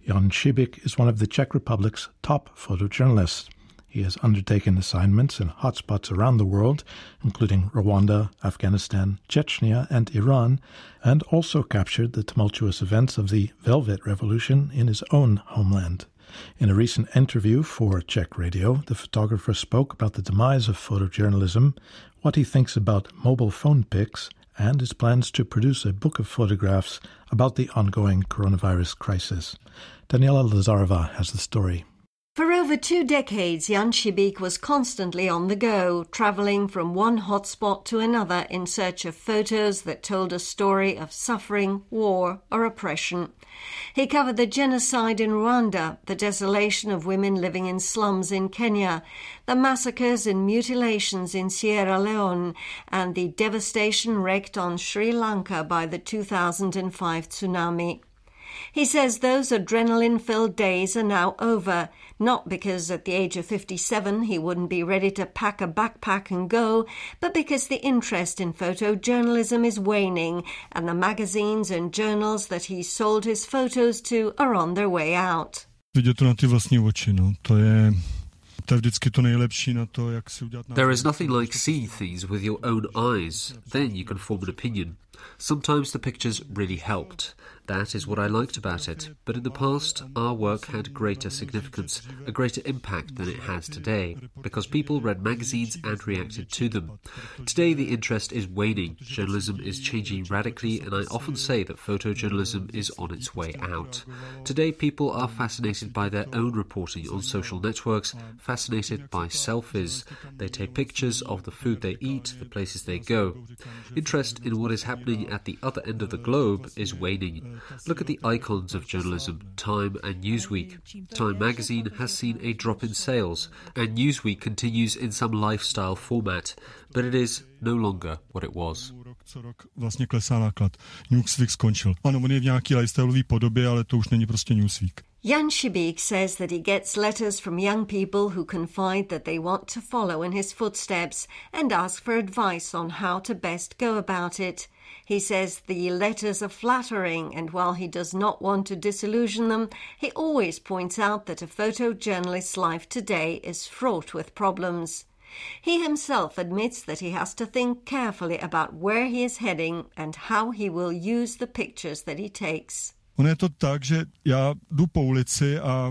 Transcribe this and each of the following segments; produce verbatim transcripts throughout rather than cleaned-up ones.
Jan Šibík is one of the Czech Republic's top photojournalists. He has undertaken assignments in hotspots around the world, including Rwanda, Afghanistan, Chechnya, and Iran, and also captured the tumultuous events of the Velvet Revolution in his own homeland. In a recent interview for Czech radio, the photographer spoke about the demise of photojournalism, what he thinks about mobile phone pics, and his plans to produce a book of photographs about the ongoing coronavirus crisis. Daniela Lazarova has the story. For over two decades, Jan Šibík was constantly on the go, travelling from one hotspot to another in search of photos that told a story of suffering, war or oppression. He covered the genocide in Rwanda, the desolation of women living in slums in Kenya, the massacres and mutilations in Sierra Leone, and the devastation wreaked on Sri Lanka by the two thousand five tsunami. He says those adrenaline-filled days are now over, not because at the age of fifty-seven he wouldn't be ready to pack a backpack and go, but because the interest in photojournalism is waning and the magazines and journals that he sold his photos to are on their way out. Vidět to na ty vlastní oči, no. To je... There is nothing like seeing things with your own eyes. Then you can form an opinion. Sometimes the pictures really helped. That is what I liked about it. But in the past, our work had greater significance, a greater impact than it has today, because people read magazines and reacted to them. Today the interest is waning, journalism is changing radically, and I often say that photojournalism is on its way out. Today people are fascinated by their own reporting on social networks, fascinated by selfies. They take pictures of the food they eat, the places they go. Interest in what is happening at the other end of the globe is waning. Look at the icons of journalism, Time and Newsweek. Time magazine has seen a drop in sales, and Newsweek continues in some lifestyle format, but it is no longer what it was. Co rok vlastně klesá náklad. Newsweek skončil. Ano, on je v nějaký lifestyleový podobě, ale to už není prostě Newsweek. Jan Šibík says that he gets letters from young people who confide that they want to follow in his footsteps and ask for advice on how to best go about it. He says the letters are flattering, and while he does not want to disillusion them, he always points out that a photojournalist's life today is fraught with problems. He himself admits that he has to think carefully about where he is heading and how he will use the pictures that he takes. Ono je to tak, že já jdu po ulici a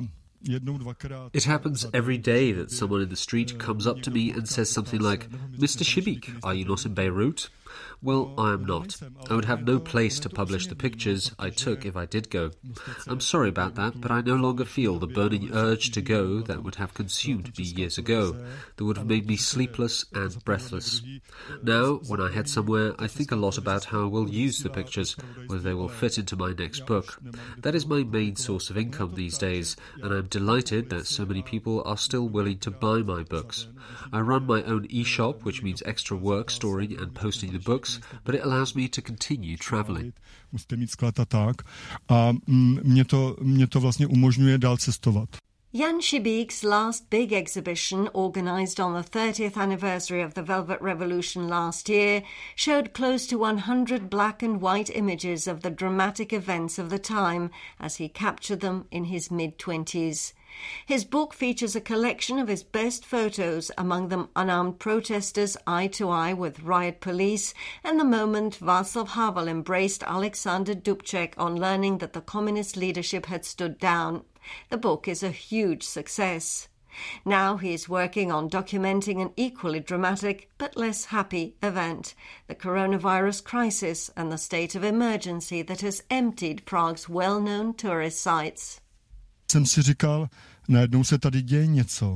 It happens every day that someone in the street comes up to me and says something like, "Mister Šibík, are you not in Beirut?" Well, I am not. I would have no place to publish the pictures I took if I did go. I'm sorry about that, but I no longer feel the burning urge to go that would have consumed me years ago, that would have made me sleepless and breathless. Now, when I head somewhere, I think a lot about how I will use the pictures, whether they will fit into my next book. That is my main source of income these days, and I'm delighted that so many people are still willing to buy my books. I run my own e-shop, which means extra work storing and posting the books, but it allows me to continue travelling. Musíte mít sklad a tak. A mě to, mě to vlastně umožňuje dál cestovat. Jan Šibík's last big exhibition, organised on the thirtieth anniversary of the Velvet Revolution last year, showed close to one hundred black and white images of the dramatic events of the time as he captured them in his mid-twenties. His book features a collection of his best photos, among them unarmed protesters eye to eye with riot police and the moment Václav Havel embraced Alexander Dubček on learning that the communist leadership had stood down. The book is a huge success. Now he is working on documenting an equally dramatic but less happy event, the coronavirus crisis and the state of emergency that has emptied Prague's well-known tourist sites. Jsem si říkal, najednou se tady děje něco.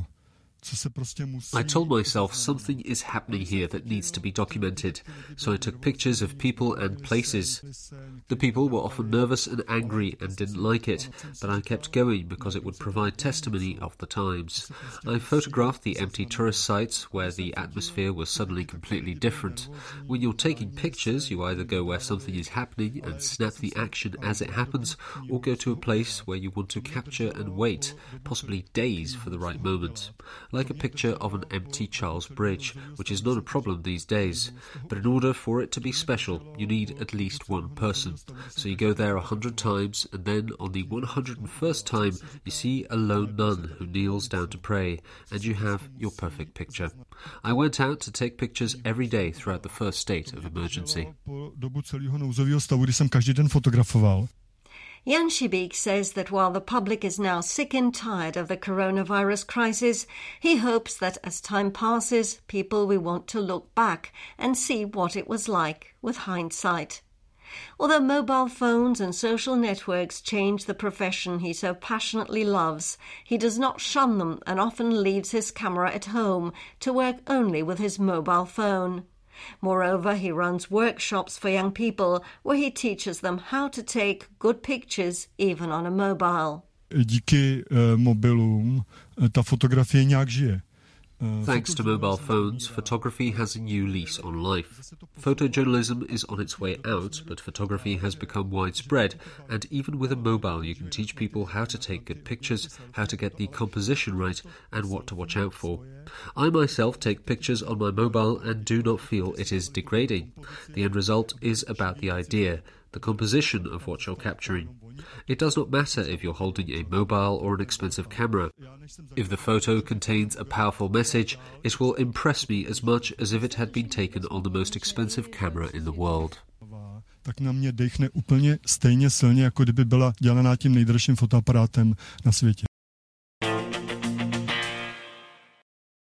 I told myself something is happening here that needs to be documented, so I took pictures of people and places. The people were often nervous and angry and didn't like it, but I kept going because it would provide testimony of the times. I photographed the empty tourist sites where the atmosphere was suddenly completely different. When you're taking pictures, you either go where something is happening and snap the action as it happens, or go to a place where you want to capture and wait, possibly days for the right moment. like a picture of an empty Charles Bridge, which is not a problem these days. But in order for it to be special, you need at least one person. So you go there a hundred times, and then on the one hundred and first time, you see a lone nun who kneels down to pray, and you have your perfect picture. I went out to take pictures every day throughout the first state of emergency. Jan Šibík says that while the public is now sick and tired of the coronavirus crisis, he hopes that as time passes, people will want to look back and see what it was like with hindsight. Although mobile phones and social networks change the profession he so passionately loves, he does not shun them and often leaves his camera at home to work only with his mobile phone. Moreover, he runs workshops for young people where he teaches them how to take good pictures even on a mobile. Díky uh, mobilům ta fotografie nějak žije. Thanks to mobile phones, photography has a new lease on life. Photojournalism is on its way out, but photography has become widespread, and even with a mobile you can teach people how to take good pictures, how to get the composition right, and what to watch out for. I myself take pictures on my mobile and do not feel it is degrading. The end result is about the idea, the composition of what you're capturing. It does not matter if you're holding a mobile or an expensive camera. If the photo contains a powerful message, it will impress me as much as if it had been taken on the most expensive camera in the world. Tak na mě dechne úplně stejně silně, jako kdyby byla dělaná tím nejdražším fotoaparátem na světě.